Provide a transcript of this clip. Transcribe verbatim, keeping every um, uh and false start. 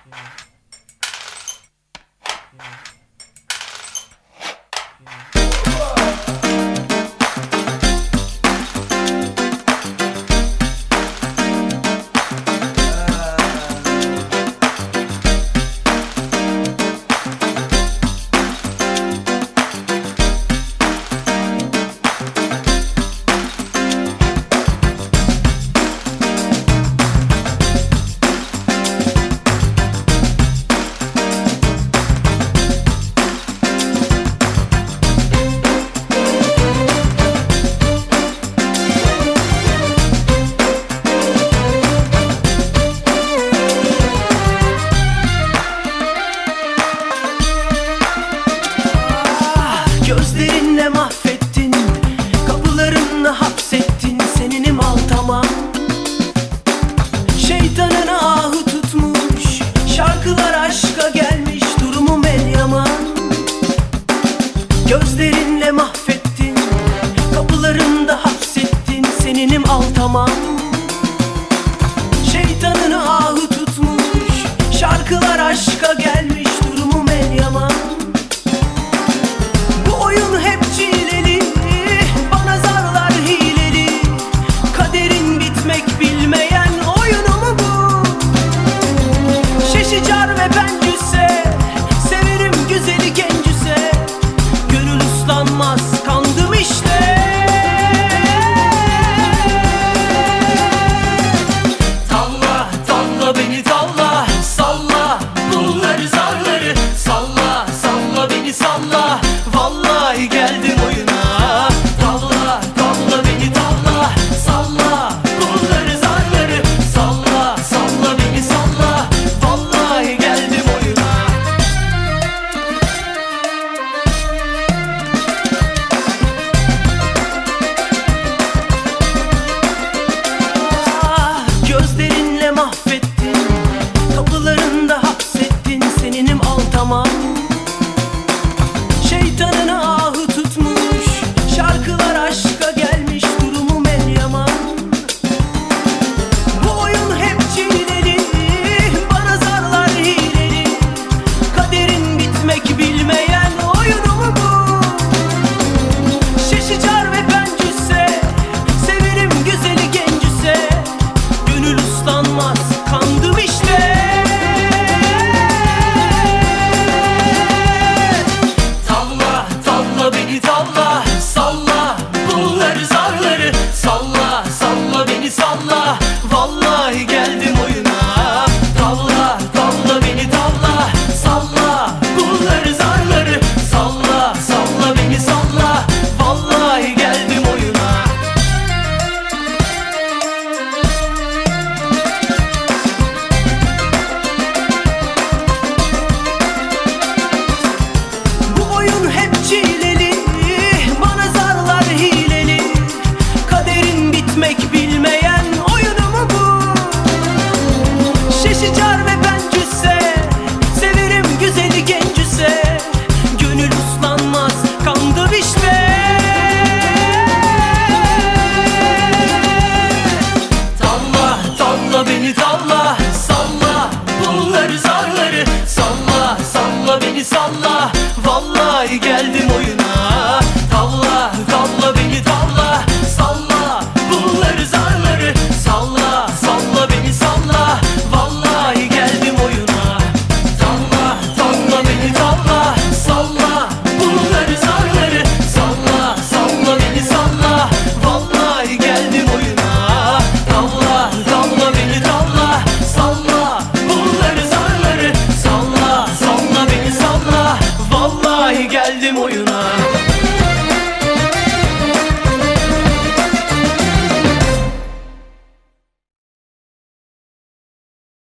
Gözlerinle mahvettin, kapılarınla hapsettin, seninim al tamam. Şeytanın ahı tutmuş, şarkılar aşka gelmiş, durumum el yaman. Gözlerinle mahvettin, kapılarında hapsettin, seninim al tamam. Şeytanın ahı tutmuş, şarkılar aşka gelmiş, durumum el yaman. Salla, vallahi geldim oyuna. Tavla, tavla beni tavla. Salla, kolları zarları. Salla, salla beni salla. Vallahi geldim oyuna. Ah, gözlerinle mahvettin, kapılarında hapsettin, seninim al tamam. Şeytanın ahı tutmuş, şarkılar aşka gelmiş, durumum el yaman. Bu oyun hep çileli, bana zarlar hileli. Kaderin bitmek bilmeyen oyunu mu bu? Şişicar ve bencüse, severim güzeli gencüse. Gönül uslanmaz, kandım işte. Beni tavla, salla, kolları zarları. Salla, salla beni salla. Vallahi geldim oyuna. Tavla, tavla beni tavla. Salla, kolları zarları. Salla, salla beni salla. Vallahi geldim oyuna. Bu oyun hep çileli, bilmeyen oyunu mu bu? Şişicar ve bencüse, severim güzeli gencüse. Gönül uslanmaz, kandım işte. Tavla, tavla beni tavla.